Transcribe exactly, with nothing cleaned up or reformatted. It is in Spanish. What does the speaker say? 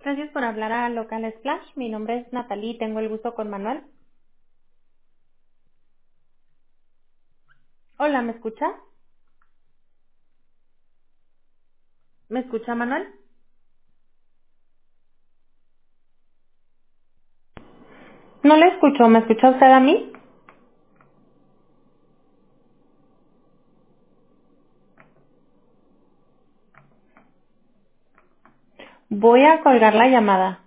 Gracias por hablar a Local Splash. Mi nombre es Natalie y tengo el gusto con Manuel. Hola, ¿me escucha? ¿Me escucha, Manuel? No le escucho. ¿Me escucha usted a mí? Voy a colgar la llamada.